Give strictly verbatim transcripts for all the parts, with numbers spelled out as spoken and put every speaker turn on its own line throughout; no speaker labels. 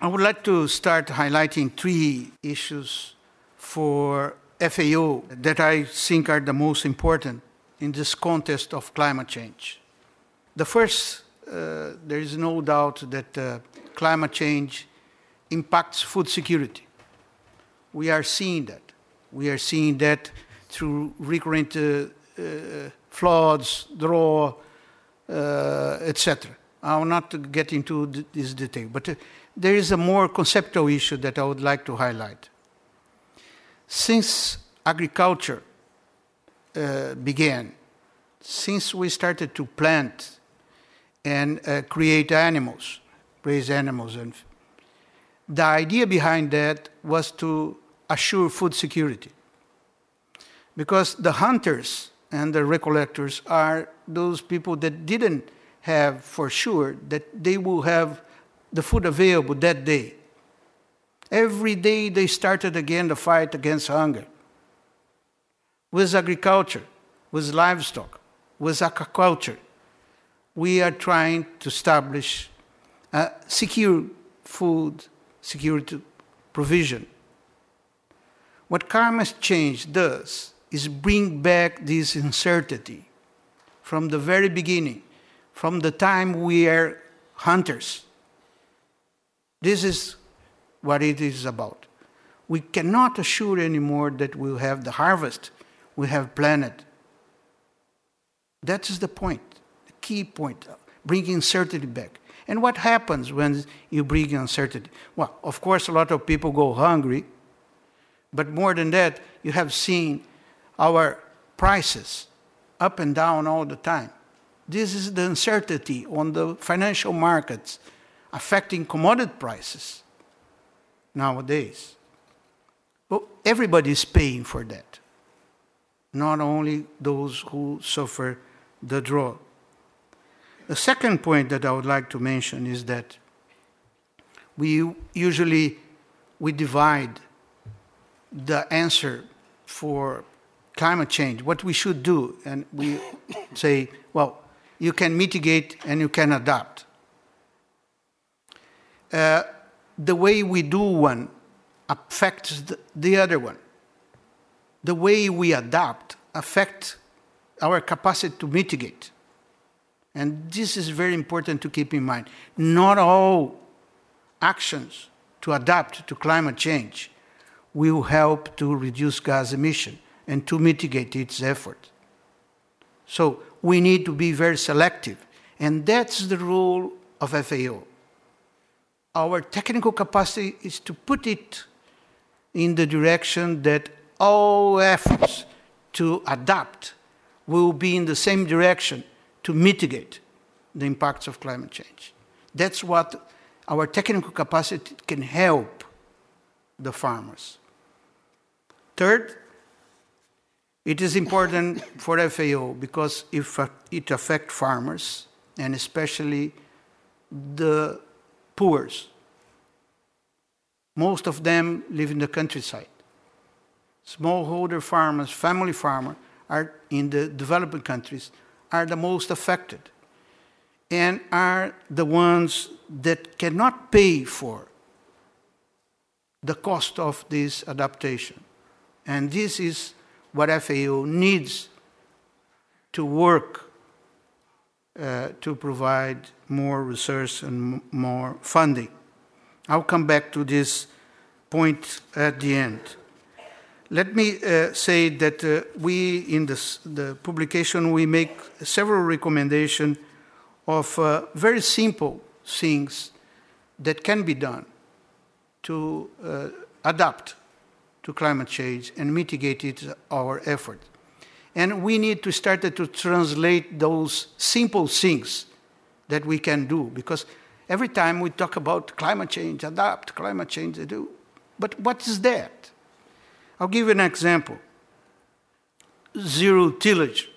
I would like to start highlighting three issues for F A O that I think are the most important in this context of climate change. The first, uh, there is no doubt that uh, climate change impacts food security. We are seeing that. We are seeing that through recurrent uh, uh, floods, drought, uh, et cetera. I will not get into th- this detail, but uh, there is a more conceptual issue that I would like to highlight. Since agriculture uh, began, since we started to plant and uh, create animals, raise animals, and the idea behind that was to assure food security. Because the hunters and the recollectors are those people that didn't have for sure that they will have the food available that day. Every day they started again the fight against hunger. With agriculture, with livestock, with aquaculture, we are trying to establish a secure food security provision. What climate change does is bring back this uncertainty from the very beginning, from the time we are hunters. This is what it is about. We cannot assure anymore that we'll have the harvest we have planned. That is the point, the key point, bringing uncertainty back. And what happens when you bring uncertainty? Well, of course, a lot of people go hungry, but more than that, you have seen our prices up and down all the time. This is the uncertainty on the financial markets affecting commodity prices nowadays. Well, everybody is paying for that, not only those who suffer the drought. The second point that I would like to mention is that we usually we divide the answer for climate change, what we should do, and we say, well, you can mitigate and you can adapt. Uh, the way we do one affects the, the other one. The way we adapt affects our capacity to mitigate. And this is very important to keep in mind. Not all actions to adapt to climate change will help to reduce gas emission and to mitigate its effort. So we need to be very selective. And that's the role of F A O. Our technical capacity is to put it in the direction that all efforts to adapt will be in the same direction to mitigate the impacts of climate change. That's what our technical capacity can help the farmers. Third, it is important for F A O because if it affects farmers, and especially the poor. Most of them live in the countryside. Smallholder farmers, family farmers, are in the developing countries, are the most affected and are the ones that cannot pay for the cost of this adaptation. And this is what F A O needs to work uh, to provide more research and m- more funding. I'll come back to this point at the end. Let me uh, say that uh, we, in this, the publication, we make several recommendations of uh, very simple things that can be done to uh, adapt to climate change and mitigate it, our effort. And we need to start to translate those simple things that we can do, because every time we talk about climate change, adapt, climate change, do, but what is that? I'll give you an example. Zero tillage.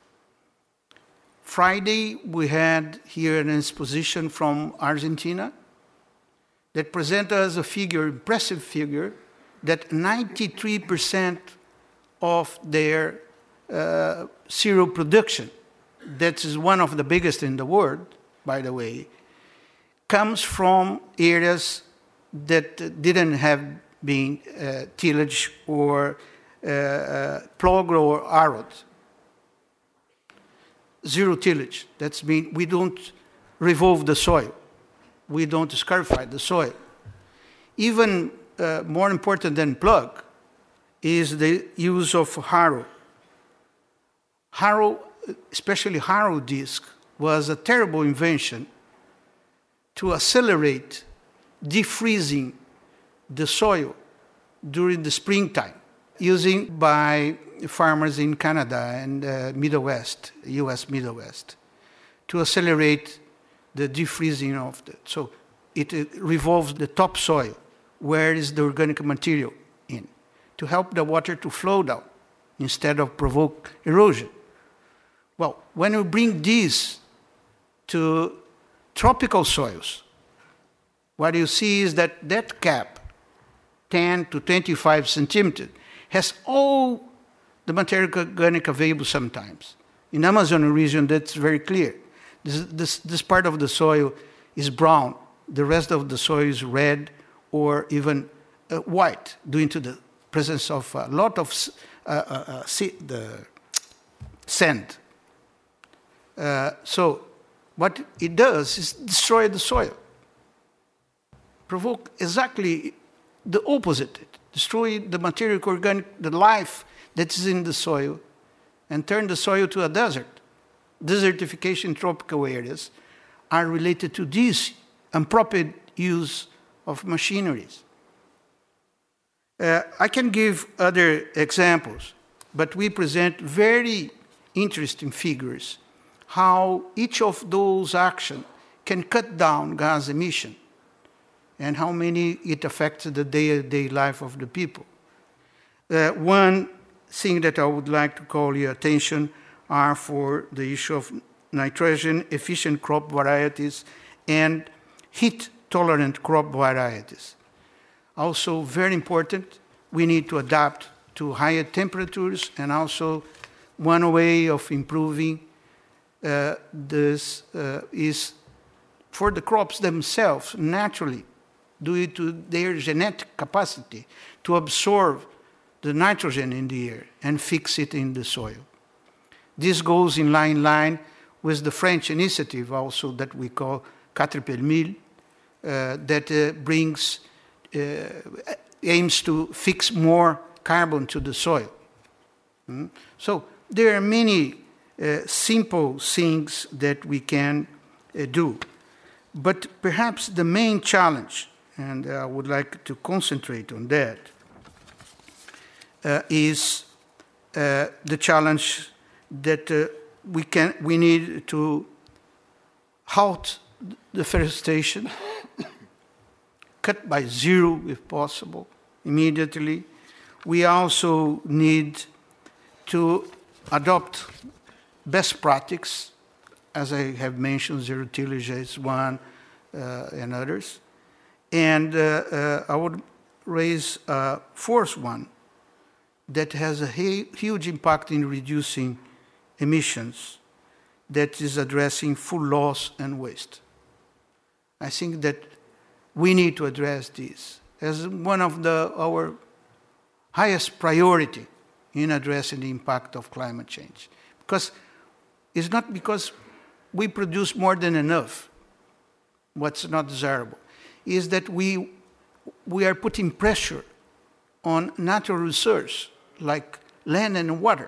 Friday, we had here an exposition from Argentina that presented us a figure, impressive figure, that ninety-three percent of their uh, cereal production, that is one of the biggest in the world, by the way, comes from areas that didn't have been uh, tillage or uh, uh, plowed or harrowed. Zero tillage. That's mean we don't revolve the soil. We don't scarify the soil. Even uh, more important than plug is the use of harrow. Harrow, especially harrow disc, was a terrible invention to accelerate defreezing the soil during the springtime, using by farmers in Canada and uh, Middle West, U S Middle West, to accelerate the defreezing of the. So it, it revolves the topsoil, where is the organic material in, to help the water to flow down instead of provoke erosion. Well, when we bring this to tropical soils, what you see is that that cap, ten to twenty-five centimeters, has all the material organic available sometimes. In Amazon region, that's very clear. This, this, this part of the soil is brown. The rest of the soil is red or even uh, white, due to the presence of a lot of uh, uh, uh, the sand. Uh, so what it does is destroy the soil, provoke exactly the opposite, destroy the material organic, the life that is in the soil, and turn the soil to a desert. Desertification in tropical areas are related to this improper use of machineries. Uh, I can give other examples, but we present very interesting figures how each of those actions can cut down gas emission and how many it affects the day-to-day life of the people. Uh, one thing that I would like to call your attention are for the issue of nitrogen-efficient crop varieties and heat-tolerant crop varieties. Also very important, we need to adapt to higher temperatures, and also one way of improving uh, this uh, is for the crops themselves, naturally, due to their genetic capacity to absorb the nitrogen in the air and fix it in the soil. This goes in line line with the French initiative also that we call Quatre per mille, uh, that uh, brings, uh, aims to fix more carbon to the soil. Mm? So there are many uh, simple things that we can uh, do. But perhaps the main challenge, and I would like to concentrate on that, uh, is uh, the challenge that uh, we can we need to halt deforestation, cut by zero if possible, immediately. We also need to adopt best practices, as I have mentioned, zero tillage is one, uh, and others. And uh, uh, I would raise a fourth one that has a huge impact in reducing emissions, that is addressing food loss and waste. I think that we need to address this as one of the, our highest priority in addressing the impact of climate change. Because it's not because we produce more than enough, what's not desirable, is that we, we are putting pressure on natural resources like land and water,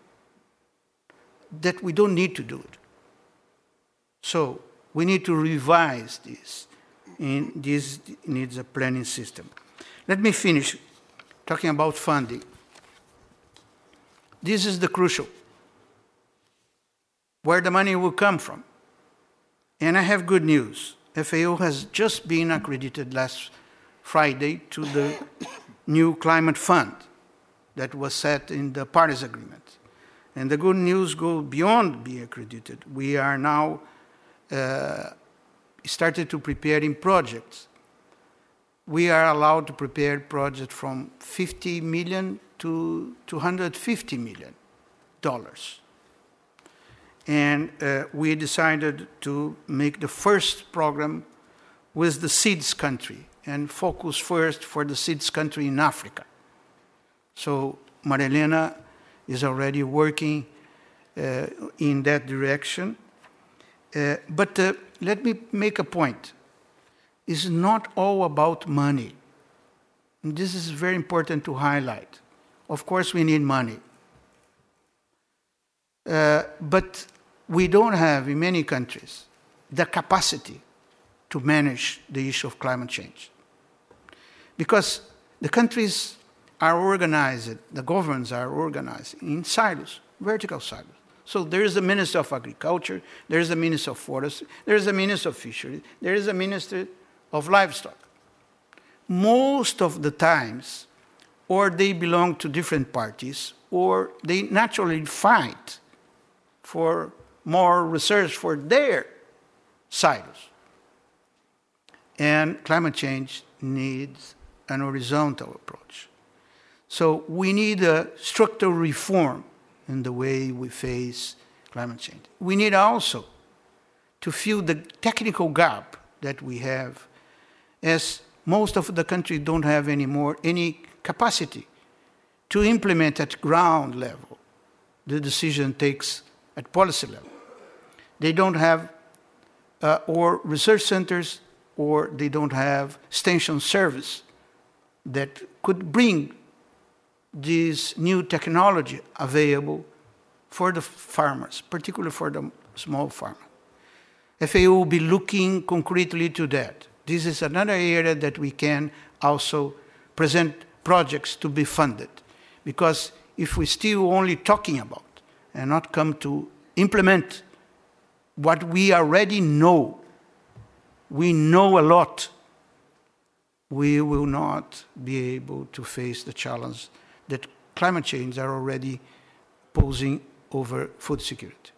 that we don't need to do it. So we need to revise this, and this needs a planning system. Let me finish talking about funding. This is the crucial, where the money will come from. And I have good news. F A O has just been accredited last Friday to the new climate fund that was set in the Paris Agreement. And the good news goes beyond being accredited. We are now uh, started to preparing projects. We are allowed to prepare projects from fifty million to two hundred fifty million dollars. And uh, we decided to make the first program with the seeds country. and focus first for the SIDS country in Africa. So Marilena is already working uh, in that direction. Uh, but uh, let me make a point. It's not all about money. And this is very important to highlight. Of course, we need money. Uh, but we don't have, in many countries, the capacity to manage the issue of climate change. Because the countries are organized, the governments are organized in silos, vertical silos. So there is a Minister of Agriculture, there is a Minister of Forestry, there is a Minister of Fisheries, there is a Minister of Livestock. Most of the times, or they belong to different parties, or they naturally fight for more research for their silos. And climate change needs an horizontal approach. So we need a structural reform in the way we face climate change. We need also to fill the technical gap that we have, as most of the countries don't have anymore any capacity to implement at ground level the decision takes at policy level. They don't have uh, or research centers, or they don't have extension service that could bring this new technology available for the farmers, particularly for the small farmer. F A O will be looking concretely to that. This is another area that we can also present projects to be funded. Because if we're still only talking about and not come to implement what we already know, we know a lot, we will not be able to face the challenge that climate change are already posing over food security.